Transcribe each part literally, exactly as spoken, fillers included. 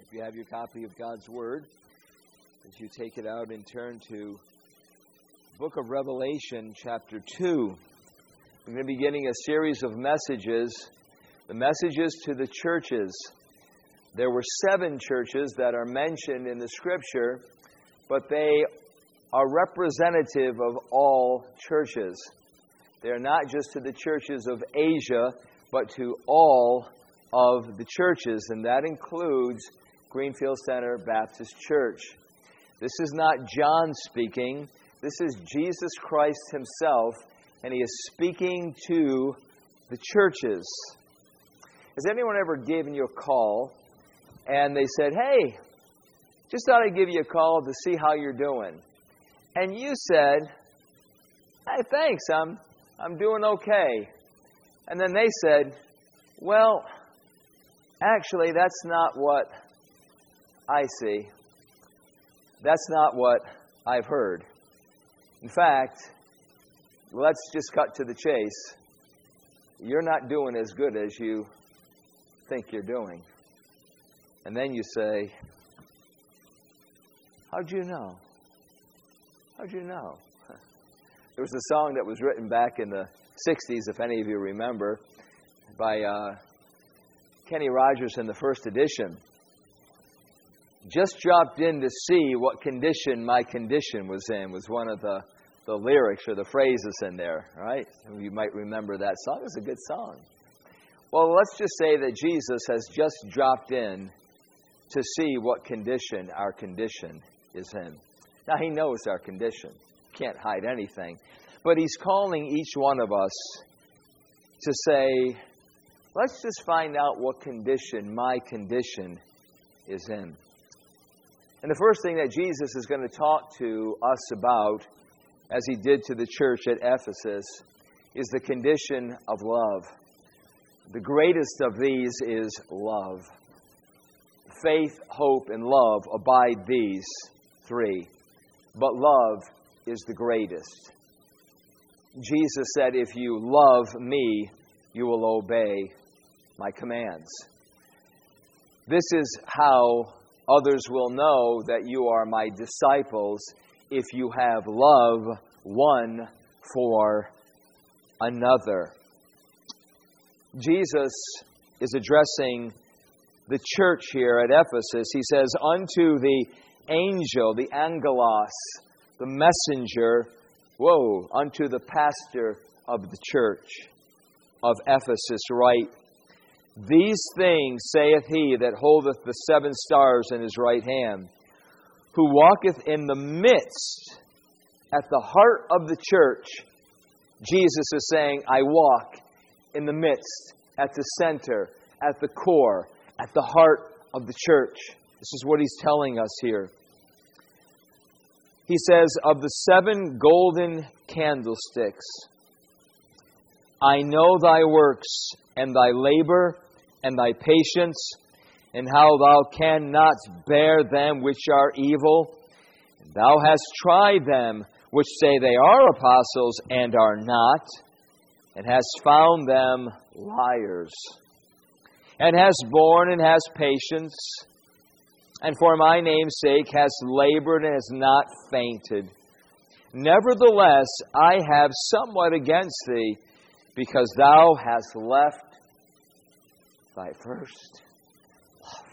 If you have your copy of God's Word, as you take it out and turn to the book of Revelation, chapter two. We're going to be getting a series of messages, the messages to the churches. There were seven churches that are mentioned in the Scripture, but they are representative of all churches. They are not just to the churches of Asia, but to all of the churches, and that includes Greenfield Center Baptist Church. This is not John speaking. This is Jesus Christ Himself, and He is speaking to the churches. Has anyone ever given you a call, and they said, "Hey, just thought I'd give you a call to see how you're doing." And you said, "Hey, thanks, I'm I'm doing okay." And then they said, "Well, actually, that's not what I see. That's not what I've heard. In fact, let's just cut to the chase. You're not doing as good as you think you're doing." And then you say, "How'd you know? How'd you know?" There was a song that was written back in the sixties, if any of you remember, by uh, Kenny Rogers in the first edition. "Just dropped in to see what condition my condition was in," was one of the, the lyrics or the phrases in there, right? You might remember that song. It was a good song. Well, let's just say that Jesus has just dropped in to see what condition our condition is in. Now, He knows our condition. Can't hide anything. But He's calling each one of us to say, let's just find out what condition my condition is in. And the first thing that Jesus is going to talk to us about, as He did to the church at Ephesus, is the condition of love. The greatest of these is love. Faith, hope, and love abide these three. But love is the greatest. Jesus said, "If you love me, you will obey my commands." This is how others will know that you are my disciples, if you have love one for another. Jesus is addressing the church here at Ephesus. He says, "Unto the angel," the angelos, the messenger, whoa, unto the pastor of the church of Ephesus write, "These things saith he that holdeth the seven stars in his right hand, who walketh in the midst," at the heart of the church. Jesus is saying, I walk in the midst, at the center, at the core, at the heart of the church. This is what He's telling us here. He says, "Of the seven golden candlesticks, I know thy works, and thy labor, and thy patience, and how thou cannot bear them which are evil. And thou hast tried them which say they are apostles, and are not, and hast found them liars. And hast borne and hast patience, and for my name's sake hast labored and hast not fainted. Nevertheless, I have somewhat against thee, because thou hast left thy first love."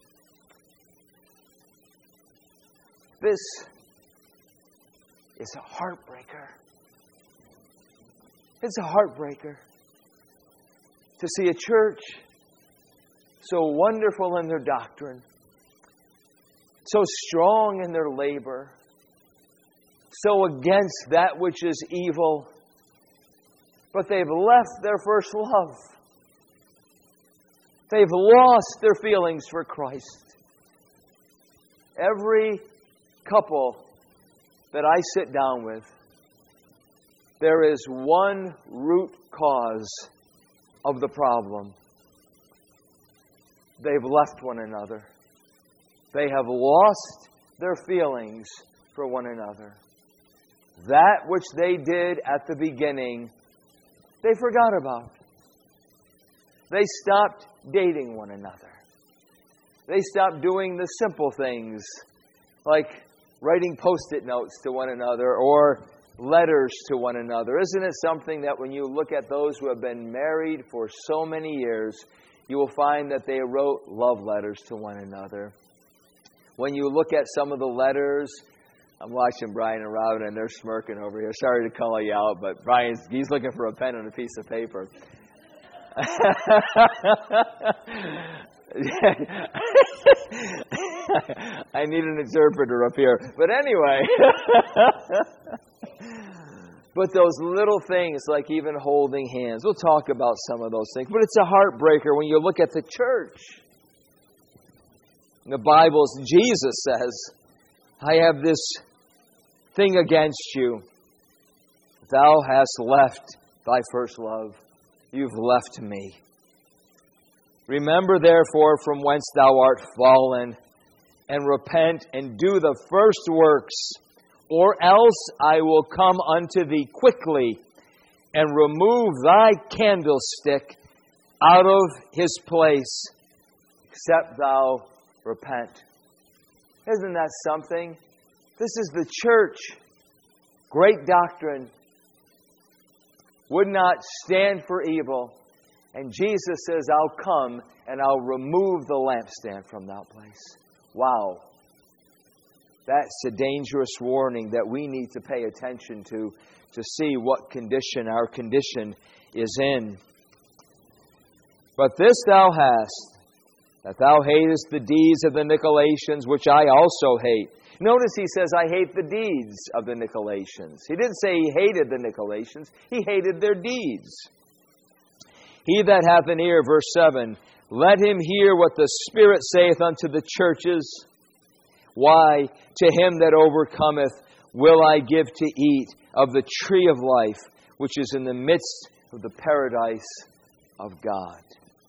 This is a heartbreaker. It's a heartbreaker to see a church so wonderful in their doctrine, so strong in their labor, so against that which is evil, but they've left their first love. They've lost their feelings for Christ. Every couple that I sit down with, there is one root cause of the problem. They've left one another. They have lost their feelings for one another. That which they did at the beginning, they forgot about. They stopped dating one another. They stop doing the simple things like writing post-it notes to one another or letters to one another. Isn't it something that when you look at those who have been married for so many years, you will find that they wrote love letters to one another. When you look at some of the letters, I'm watching Brian and Robin and they're smirking over here. Sorry to call you out, but Brian's he's looking for a pen and a piece of paper. I need an interpreter up here. But anyway, but those little things like even holding hands, we'll talk about some of those things. But it's a heartbreaker when you look at the church. In the Bible, Jesus says, I have this thing against you. Thou hast left thy first love. You've left me. Remember, therefore, from whence thou art fallen, and repent, and do the first works, or else I will come unto thee quickly, and remove thy candlestick out of his place, except thou repent. Isn't that something? This is the church. Great doctrine. Would not stand for evil. And Jesus says, I'll come and I'll remove the lampstand from that place. Wow. That's a dangerous warning that we need to pay attention to, to see what condition our condition is in. But this thou hast, that thou hatest the deeds of the Nicolaitans, which I also hate. Notice he says, I hate the deeds of the Nicolaitans. He didn't say he hated the Nicolaitans. He hated their deeds. He that hath an ear, verse seven, let him hear what the Spirit saith unto the churches. Why, to him that overcometh will I give to eat of the tree of life, which is in the midst of the paradise of God.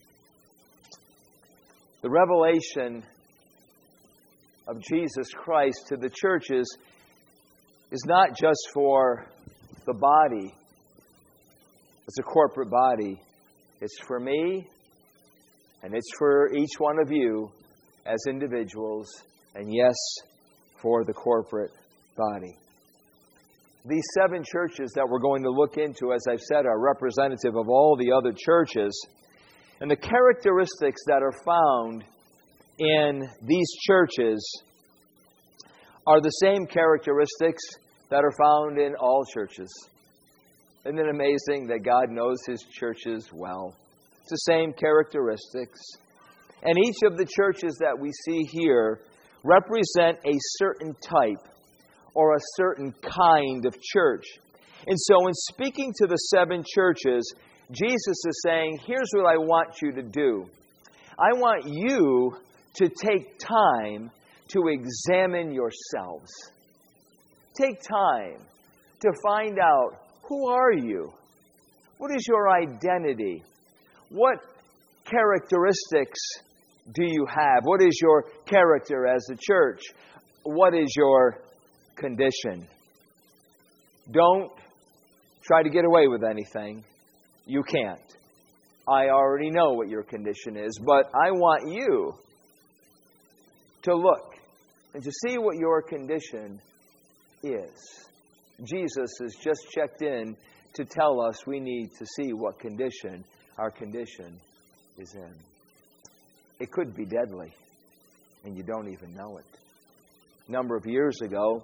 The revelation of Jesus Christ to the churches is not just for the body. It's a corporate body. It's for me, and it's for each one of you as individuals, and yes, for the corporate body. These seven churches that we're going to look into, as I've said, are representative of all the other churches. And the characteristics that are found in these churches are the same characteristics that are found in all churches. Isn't it amazing that God knows His churches well? It's the same characteristics. And each of the churches that we see here represent a certain type or a certain kind of church. And so in speaking to the seven churches, Jesus is saying, here's what I want you to do. I want you to take time to examine yourselves. Take time to find out, who are you? What is your identity? What characteristics do you have? What is your character as a church? What is your condition? Don't try to get away with anything. You can't. I already know what your condition is, but I want you to look and to see what your condition is. Jesus has just checked in to tell us we need to see what condition our condition is in. It could be deadly, and you don't even know it. A number of years ago,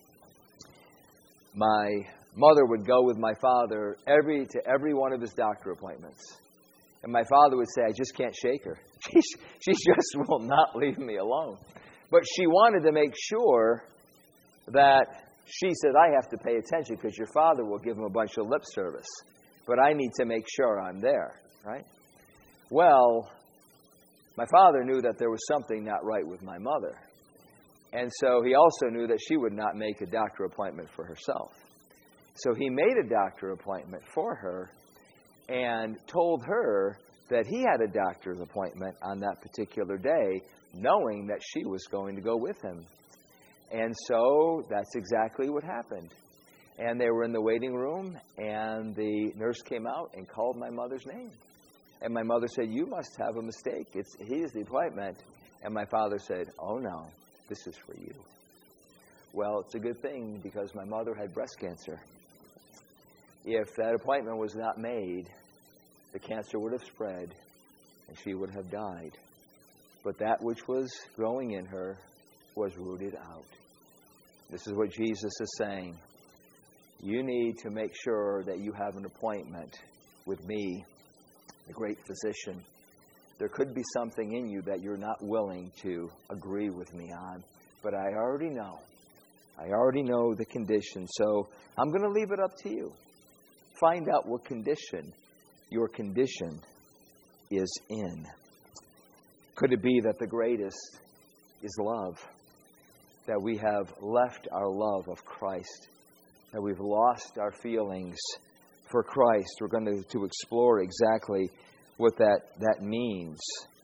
my mother would go with my father every to every one of his doctor appointments. And my father would say, I just can't shake her. She, she just will not leave me alone. But she wanted to make sure that she said, I have to pay attention because your father will give him a bunch of lip service. But I need to make sure I'm there, right? Well, my father knew that there was something not right with my mother. And so he also knew that she would not make a doctor appointment for herself. So he made a doctor appointment for her and told her that he had a doctor's appointment on that particular day, knowing that she was going to go with him. And so that's exactly what happened. And they were in the waiting room, and the nurse came out and called my mother's name. And my mother said, you must have a mistake. It's he is the appointment. And my father said, "Oh no, this is for you." Well, it's a good thing because my mother had breast cancer. If that appointment was not made, the cancer would have spread and she would have died. But that which was growing in her was rooted out. This is what Jesus is saying. You need to make sure that you have an appointment with me, the great physician. There could be something in you that you're not willing to agree with me on, but I already know. I already know the condition, so I'm going to leave it up to you. Find out what condition your condition is in. Could it be that the greatest is love? That we have left our love of Christ? That we've lost our feelings for Christ? We're going to, to explore exactly what that, that means.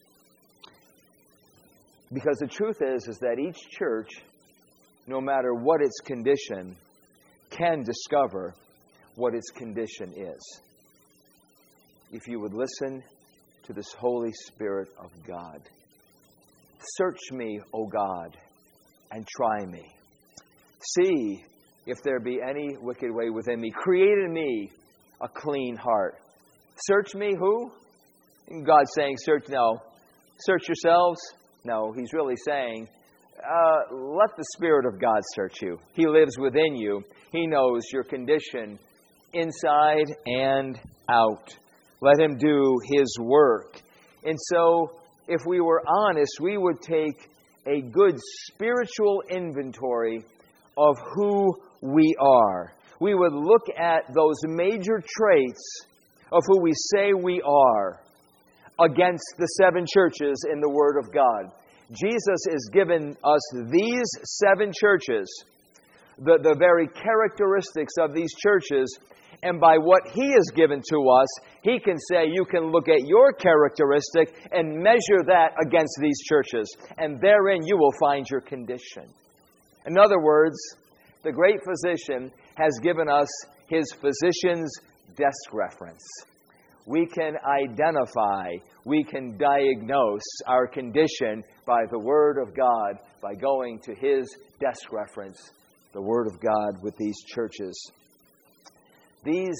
Because the truth is, is that each church, no matter what its condition, can discover what its condition is. If you would listen to this Holy Spirit of God. Search me, O God, and try me. See if there be any wicked way within me. Create in me a clean heart. Search me, who? And God's saying, search, no. Search yourselves? No, He's really saying, uh, let the Spirit of God search you. He lives within you. He knows your condition inside and out. Let Him do His work. And so, if we were honest, we would take a good spiritual inventory of who we are. We would look at those major traits of who we say we are against the seven churches in the Word of God. Jesus has given us these seven churches, the, the very characteristics of these churches, and by what He has given to us, He can say, you can look at your characteristic and measure that against these churches, and therein you will find your condition. In other words, the great physician has given us His physician's desk reference. We can identify, we can diagnose our condition by the Word of God, by going to His desk reference, the Word of God with these churches. These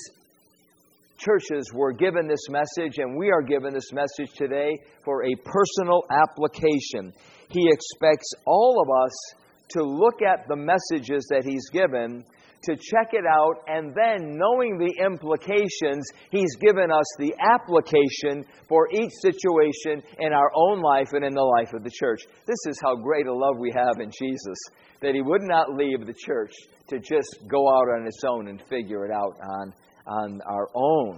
churches were given this message, and we are given this message today for a personal application. He expects all of us to look at the messages that He's given, to check it out, and then, knowing the implications, He's given us the application for each situation in our own life and in the life of the church. This is how great a love we have in Jesus, that He would not leave the church to just go out on its own and figure it out on, on our own.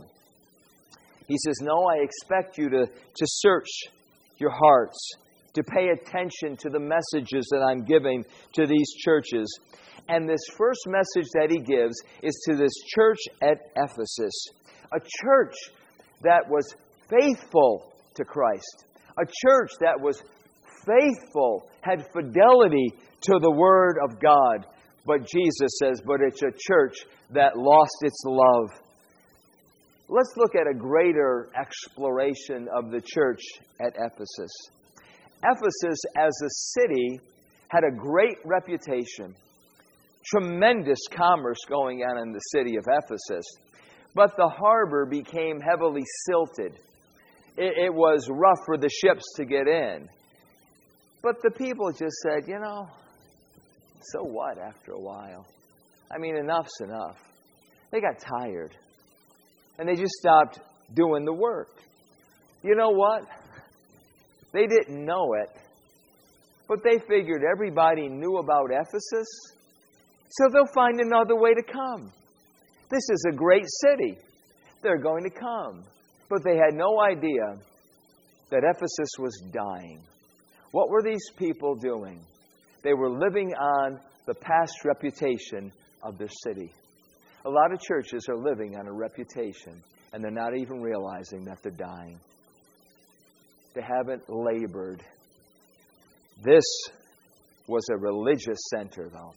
He says, no, I expect you to, to search your hearts, to pay attention to the messages that I'm giving to these churches. And this first message that He gives is to this church at Ephesus, a church that was faithful to Christ, a church that was faithful, had fidelity to the Word of God. But Jesus says, but it's a church that lost its love. Let's look at a greater exploration of the church at Ephesus. Ephesus as a city had a great reputation. Tremendous commerce going on in the city of Ephesus. But the harbor became heavily silted. It, it was rough for the ships to get in. But the people just said, you know, so what after a while? I mean, enough's enough. They got tired. And they just stopped doing the work. You know what? They didn't know it. But they figured everybody knew about Ephesus, so they'll find another way to come. This is a great city. They're going to come. But they had no idea that Ephesus was dying. What were these people doing? They were living on the past reputation of their city. A lot of churches are living on a reputation, and they're not even realizing that they're dying. They haven't labored. This was a religious center, though.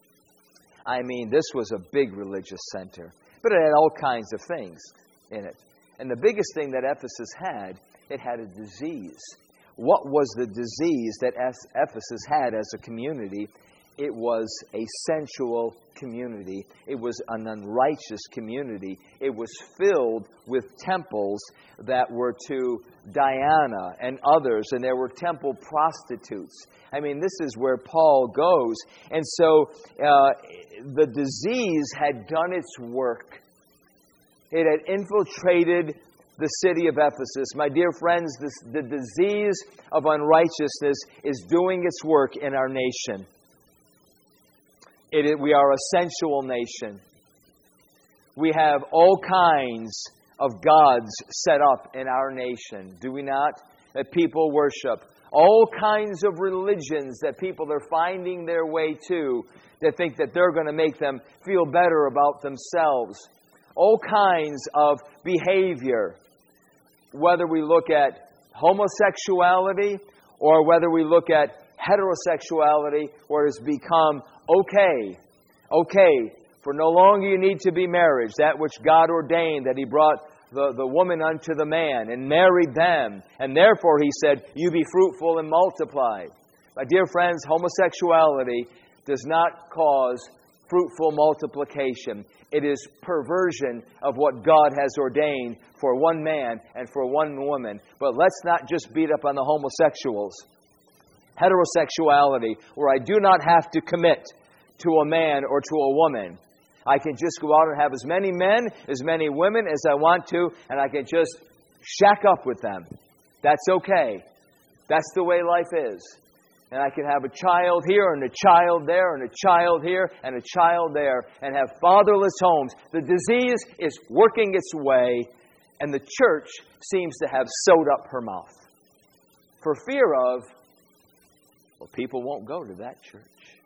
I mean, this was a big religious center. But it had all kinds of things in it. And the biggest thing that Ephesus had, it had a disease. What was the disease that Ephesus had as a community? It was a sensual community. It was an unrighteous community. It was filled with temples that were to Diana and others, and there were temple prostitutes. I mean, this is where Paul goes. And so uh, the disease had done its work. It had infiltrated the city of Ephesus. My dear friends, this, the disease of unrighteousness is doing its work in our nation. It, we are a sensual nation. We have all kinds of gods set up in our nation, do we not? That people worship. All kinds of religions that people are finding their way to that think that they're going to make them feel better about themselves. All kinds of behavior, whether we look at homosexuality or whether we look at heterosexuality, where it has become okay, okay, for no longer you need to be married, that which God ordained, that He brought the, the woman unto the man and married them, and therefore He said, you be fruitful and multiply. My dear friends, homosexuality does not cause fruitful multiplication. It is perversion of what God has ordained for one man and for one woman. But let's not just beat up on the homosexuals. Heterosexuality, where I do not have to commit to a man or to a woman. I can just go out and have as many men, as many women as I want to, and I can just shack up with them. That's okay. That's the way life is. And I can have a child here, and a child there, and a child here, and a child there, and have fatherless homes. The disease is working its way, and the church seems to have sewed up her mouth for fear of, well, people won't go to that church.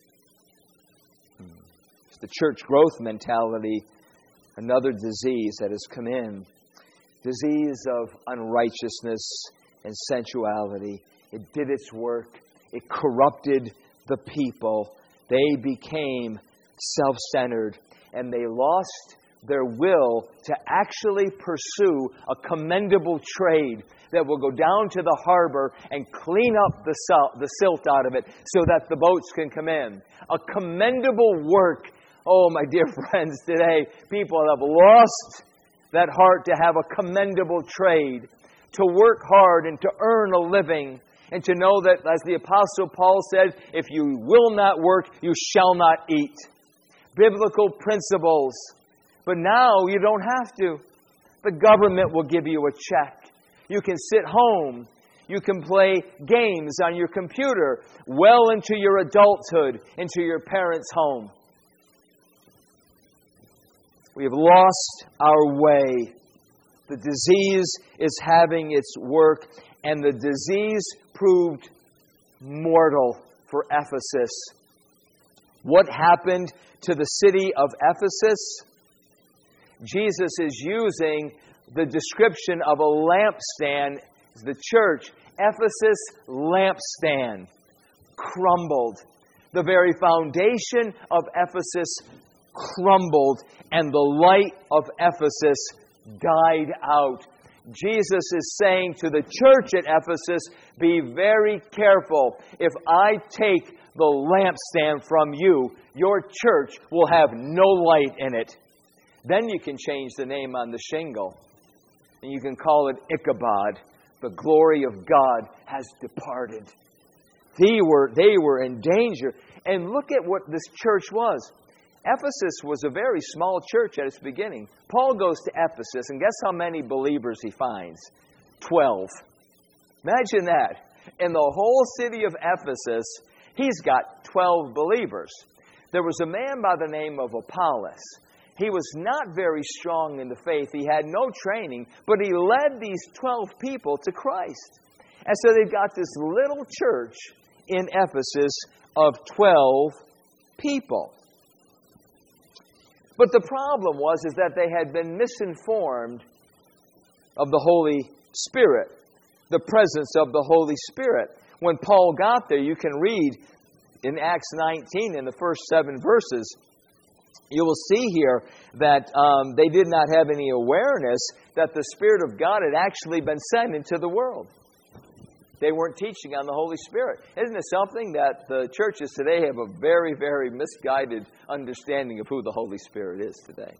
Hmm. It's the church growth mentality, another disease that has come in. Disease of unrighteousness and sensuality. It did its work. It corrupted the people. They became self-centered, and they lost their will to actually pursue a commendable trade that will go down to the harbor and clean up the silt, the silt out of it so that the boats can come in. A commendable work. Oh, my dear friends, today people have lost that heart to have a commendable trade, to work hard and to earn a living, and to know that, as the Apostle Paul said, if you will not work, you shall not eat. Biblical principles. But now you don't have to. The government will give you a check. You can sit home. You can play games on your computer well into your adulthood, into your parents' home. We have lost our way. The disease is having its work, and the disease proved mortal for Ephesus. What happened to the city of Ephesus? Jesus is using the description of a lampstand, the church. Ephesus lampstand crumbled. The very foundation of Ephesus crumbled, and the light of Ephesus died out. Jesus is saying to the church at Ephesus, be very careful. If I take the lampstand from you, your church will have no light in it. Then you can change the name on the shingle, and you can call it Ichabod. The glory of God has departed. They were, they were in danger. And look at what this church was. Ephesus was a very small church at its beginning. Paul goes to Ephesus, and guess how many believers he finds? Twelve. Imagine that. In the whole city of Ephesus, he's got twelve believers. There was a man by the name of Apollos. He was not very strong in the faith. He had no training, but he led these twelve people to Christ. And so they've got this little church in Ephesus of twelve people. But the problem was is that they had been misinformed of the Holy Spirit, the presence of the Holy Spirit. When Paul got there, you can read in Acts nineteen, in the first seven verses, you will see here that um, they did not have any awareness that the Spirit of God had actually been sent into the world. They weren't teaching on the Holy Spirit. Isn't it something that the churches today have a very, very misguided understanding of who the Holy Spirit is today?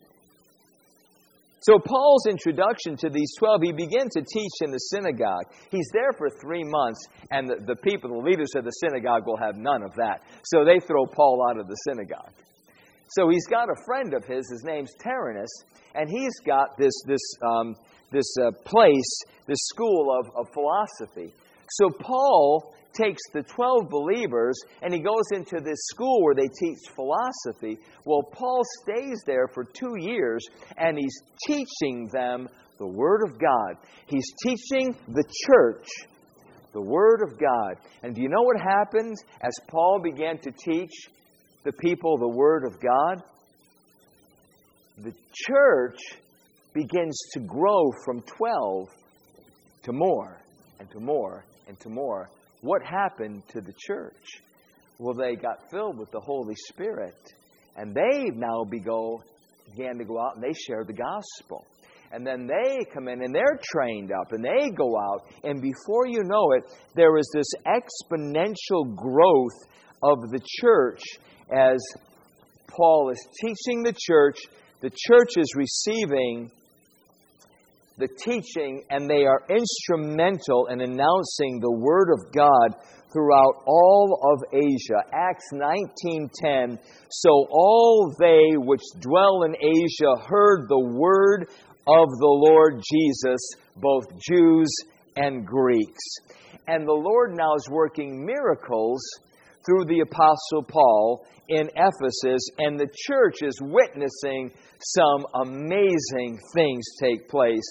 So Paul's introduction to these twelve, he begins to teach in the synagogue. He's there for three months, and the, the people, the leaders of the synagogue, will have none of that. So they throw Paul out of the synagogue. So he's got a friend of his, his name's Tyrannus, and he's got this this um, this uh, place, this school of, of philosophy. So Paul takes the twelve believers and he goes into this school where they teach philosophy. Well, Paul stays there for two years and he's teaching them the Word of God. He's teaching the church the Word of God. And do you know what happened as Paul began to teach the people the Word of God? The church begins to grow from twelve to more and to more and to more. What happened to the church? Well, they got filled with the Holy Spirit. And they now began to go out and they share the gospel. And then they come in and they're trained up and they go out. And before you know it, there is this exponential growth of the church as Paul is teaching the church. The church is receiving the teaching, and they are instrumental in announcing the Word of God throughout all of Asia. Acts nineteen ten, so all they which dwell in Asia heard the word of the Lord Jesus, both Jews and Greeks. And the Lord now is working miracles through the Apostle Paul in Ephesus, and the church is witnessing some amazing things take place.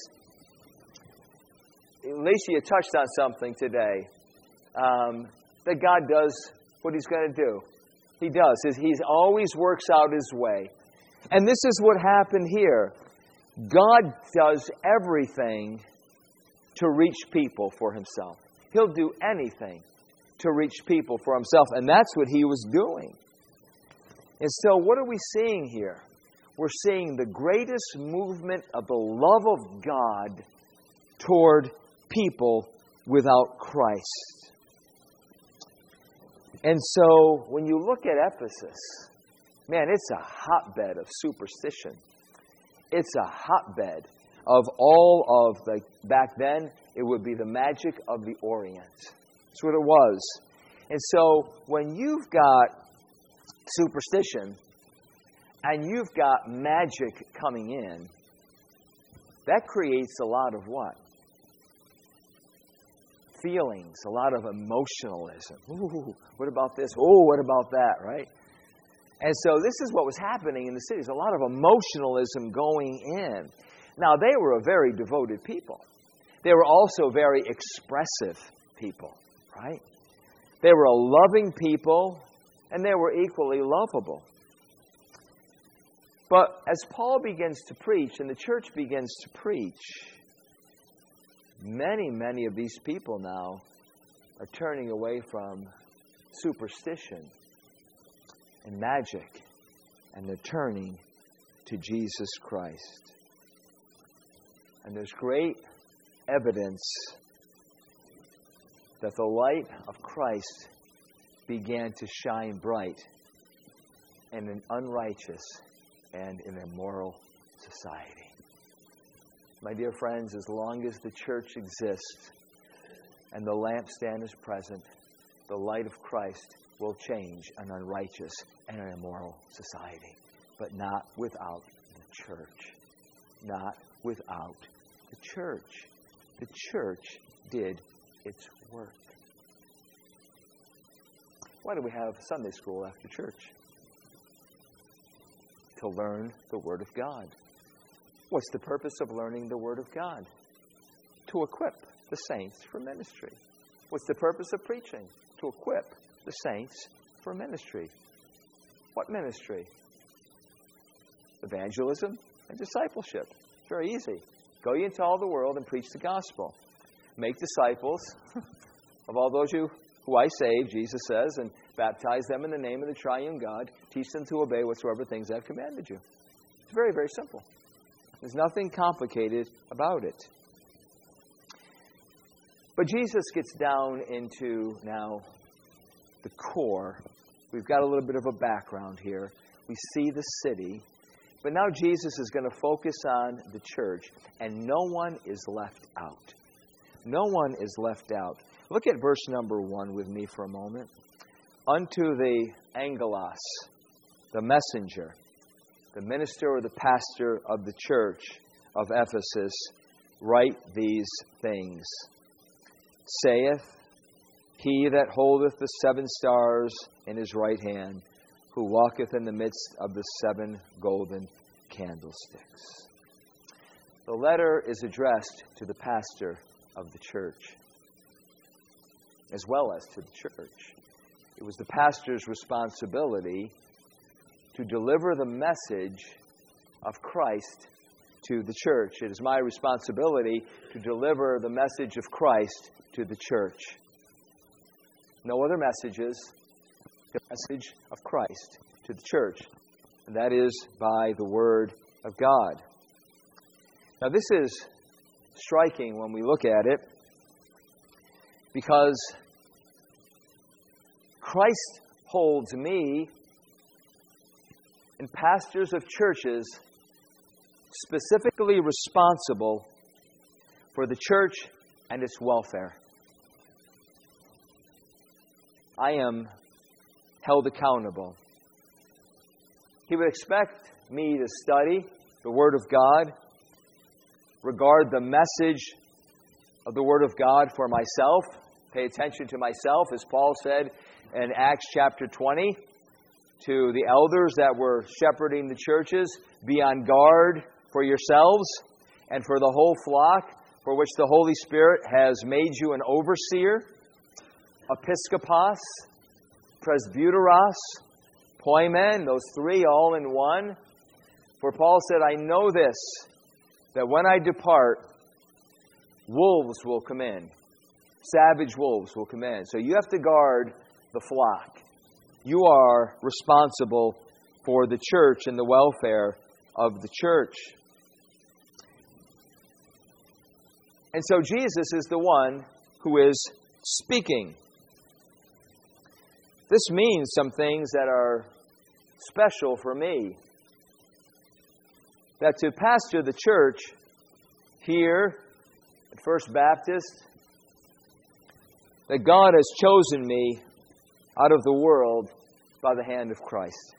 Alicia touched on something today, um, that God does what He's going to do. He does. He always works out His way. And this is what happened here. God does everything to reach people for Himself. He'll do anything to reach people for Himself. And that's what He was doing. And so what are we seeing here? We're seeing the greatest movement of the love of God toward people without Christ. And so when you look at Ephesus, man, it's a hotbed of superstition. It's a hotbed of all of the, back then, it would be the magic of the Orient. That's what it was. And so when you've got superstition and you've got magic coming in, that creates a lot of what? Feelings, a lot of emotionalism. Ooh, what about this? Oh, what about that, right? And so this is what was happening in the cities. A lot of emotionalism going in. Now, they were a very devoted people. They were also very expressive people, right? They were a loving people, and they were equally lovable. But as Paul begins to preach, and the church begins to preach, many, many of these people now are turning away from superstition and magic, and they're turning to Jesus Christ. And there's great evidence that the light of Christ began to shine bright in an unrighteous and an immoral society. My dear friends, as long as the church exists and the lampstand is present, the light of Christ will change an unrighteous and an immoral society. But not without the church. Not without the church. The church did its work. Why do we have Sunday school after church? To learn the Word of God. What's the purpose of learning the Word of God? To equip the saints for ministry. What's the purpose of preaching? To equip the saints for ministry. What ministry? Evangelism and discipleship. It's very easy. Go ye into all the world and preach the gospel. Make disciples of all those who, who I save, Jesus says, and baptize them in the name of the triune God. Teach them to obey whatsoever things I've commanded you. It's very, very simple. There's nothing complicated about it. But Jesus gets down into now the core. We've got a little bit of a background here. We see the city. But now Jesus is going to focus on the church, and no one is left out. No one is left out. Look at verse number one with me for a moment. Unto the angelos, the messenger, the minister or the pastor of the church of Ephesus, write these things. Saith he that holdeth the seven stars in his right hand, who walketh in the midst of the seven golden candlesticks. The letter is addressed to the pastor of the church, as well as to the church. It was the pastor's responsibility to deliver the message of Christ to the church. It is my responsibility to deliver the message of Christ to the church. No other messages, the message of Christ to the church. And that is by the Word of God. Now this is striking when we look at it, because Christ holds me and pastors of churches specifically responsible for the church and its welfare. I am held accountable. He would expect me to study the Word of God, regard the message of the Word of God for myself, pay attention to myself, as Paul said in Acts chapter twenty, to the elders that were shepherding the churches, be on guard for yourselves and for the whole flock, for which the Holy Spirit has made you an overseer, episkopos, presbyteros, poimen, those three all in one. For Paul said, I know this, that when I depart, wolves will come in. Savage wolves will come in. So you have to guard the flock. You are responsible for the church and the welfare of the church. And so Jesus is the one who is speaking. This means some things that are special for me. That to pastor the church here at First Baptist, that God has chosen me out of the world by the hand of Christ.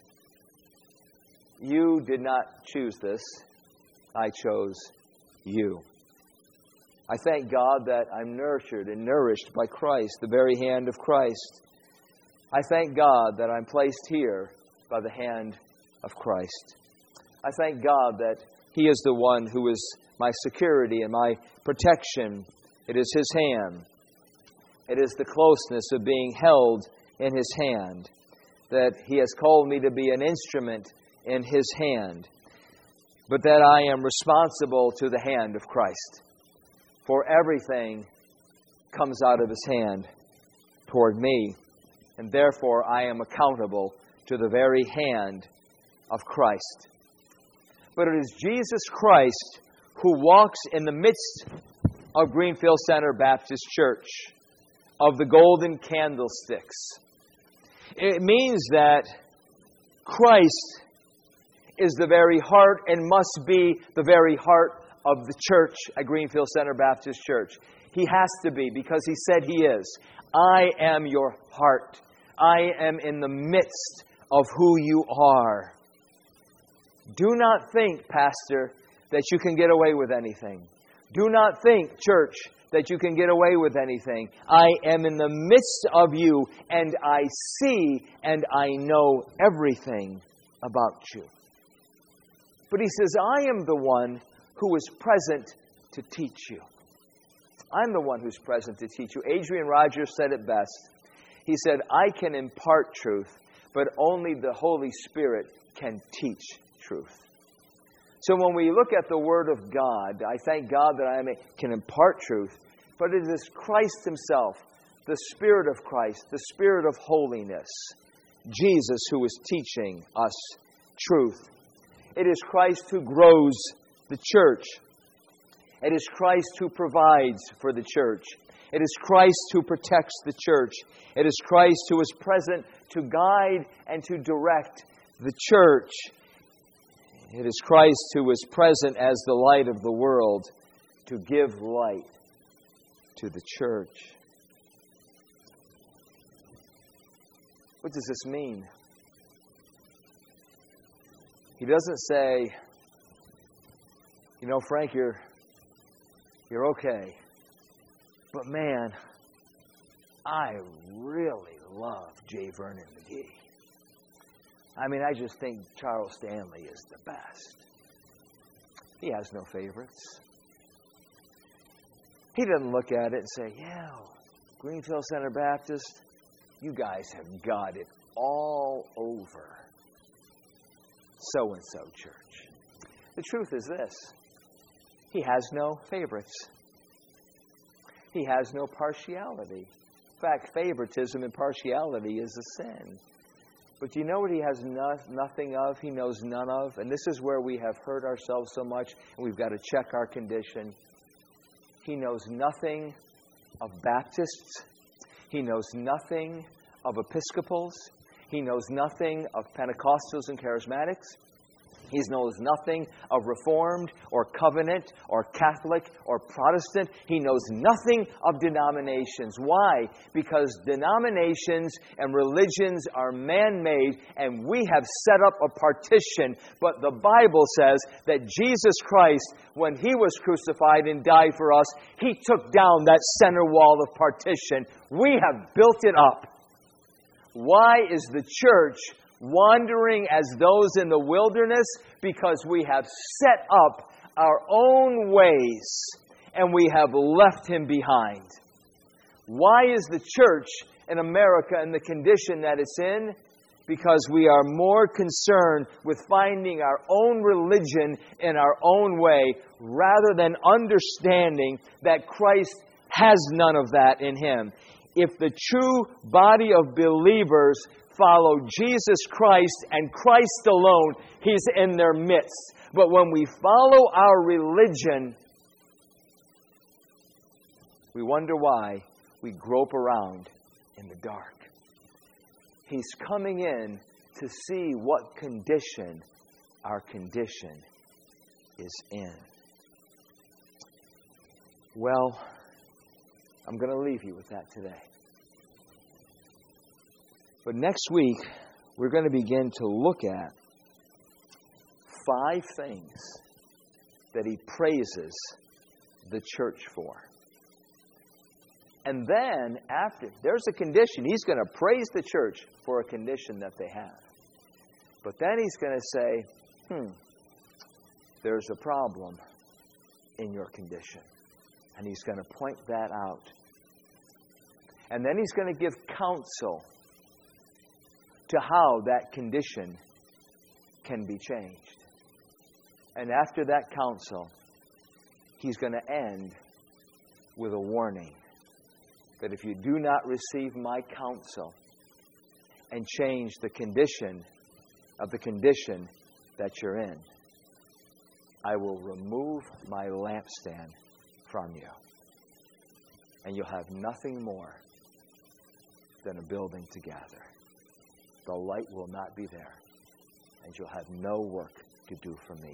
You did not choose this. I chose you. I thank God that I'm nurtured and nourished by Christ, the very hand of Christ. I thank God that I'm placed here by the hand of Christ. I thank God that He is the one who is my security and my protection. It is His hand. It is the closeness of being held in His hand, that He has called me to be an instrument in His hand, but that I am responsible to the hand of Christ. For everything comes out of His hand toward me, and therefore I am accountable to the very hand of Christ. But it is Jesus Christ who walks in the midst of Greenfield Center Baptist Church, of the golden candlesticks. It means that Christ is the very heart and must be the very heart of the church at Greenfield Center Baptist Church. He has to be, because He said He is. I am your heart. I am in the midst of who you are. Do not think, Pastor, that you can get away with anything. Do not think, church, that you can get away with anything. I am in the midst of you, and I see and I know everything about you. But He says, I am the one who is present to teach you. I'm the one who's present to teach you. Adrian Rogers said it best. He said, I can impart truth, but only the Holy Spirit can teach truth. So when we look at the Word of God, I thank God that I can impart truth, but it is Christ Himself, the Spirit of Christ, the Spirit of holiness, Jesus, who is teaching us truth. It is Christ who grows the church. It is Christ who provides for the church. It is Christ who protects the church. It is Christ who is present to guide and to direct the church. It is Christ who is present as the light of the world to give light to the church. What does this mean? He doesn't say, you know, Frank, you're, you're okay. But man, I really love J. Vernon McGee. I mean, I just think Charles Stanley is the best. He has no favorites. He doesn't look at it and say, yeah, Greenfield Center Baptist, you guys have got it all over so-and-so church. The truth is this. He has no favorites. He has no partiality. In fact, favoritism and partiality is a sin. But do you know what he has no, nothing of? He knows none of. And this is where we have hurt ourselves so much, and we've got to check our condition. He knows nothing of Baptists. He knows nothing of Episcopals. He knows nothing of Pentecostals and Charismatics. He knows nothing of Reformed or Covenant or Catholic or Protestant. He knows nothing of denominations. Why? Because denominations and religions are man-made, and we have set up a partition. But the Bible says that Jesus Christ, when He was crucified and died for us, He took down that center wall of partition. We have built it up. Why is the church wandering as those in the wilderness? Because we have set up our own ways and we have left Him behind. Why is the church in America in the condition that it's in? Because we are more concerned with finding our own religion in our own way rather than understanding that Christ has none of that in Him. If the true body of believers follow Jesus Christ and Christ alone, He's in their midst. But when we follow our religion, we wonder why we grope around in the dark. He's coming in to see what condition our condition is in. Well, I'm going to leave you with that today. But next week, we're going to begin to look at five things that He praises the church for. And then, after, there's a condition. He's going to praise the church for a condition that they have. But then He's going to say, hmm, there's a problem in your condition. And He's going to point that out. And then He's going to give counsel to how that condition can be changed. And after that counsel, He's going to end with a warning that if you do not receive my counsel and change the condition of the condition that you're in, I will remove my lampstand from you. And you'll have nothing more than a building to gather. The light will not be there. And you'll have no work to do for me.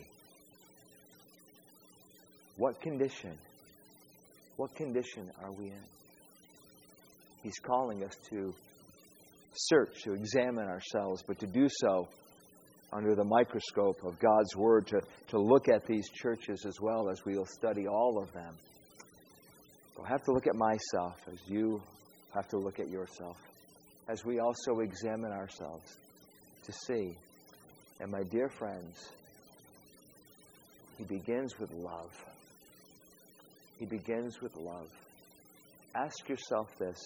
What condition? What condition are we in? He's calling us to search, to examine ourselves, but to do so under the microscope of God's Word, to, to look at these churches as well as we'll study all of them. I have to look at myself as you have to look at yourself, as we also examine ourselves to see. And my dear friends, He begins with love. He begins with love. Ask yourself this.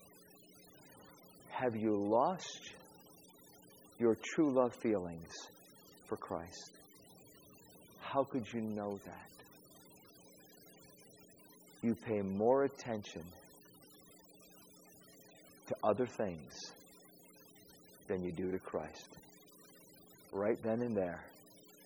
Have you lost your true love feelings for Christ? How could you know that? You pay more attention to other things than you do to Christ. Right then and there.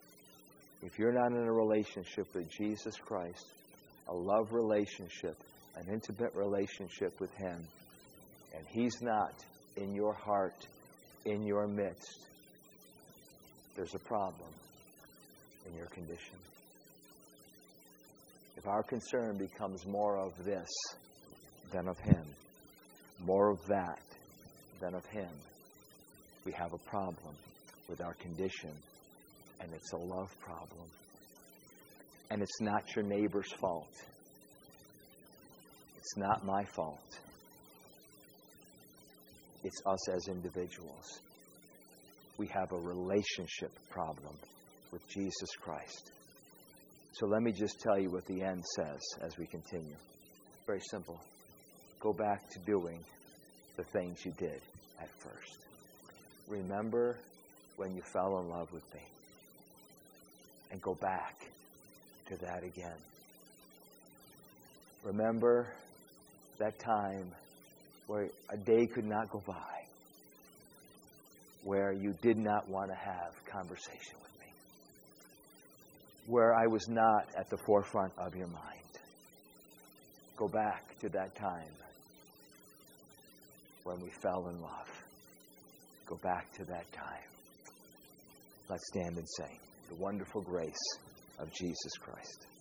If you're not in a relationship with Jesus Christ, a love relationship, an intimate relationship with Him, and He's not in your heart, in your midst, there's a problem in your condition. If our concern becomes more of this than of Him, more of that than of Him, we have a problem with our condition, and it's a love problem. And it's not your neighbor's fault. It's not my fault. It's us as individuals. We have a relationship problem with Jesus Christ. So let me just tell you what the end says as we continue. Very simple. Go back to doing the things you did at first. Remember when you fell in love with me. And go back to that again. Remember that time where a day could not go by where you did not want to have conversation with me, where I was not at the forefront of your mind. Go back to that time when we fell in love. Go back to that time. Let's stand and sing the wonderful grace of Jesus Christ.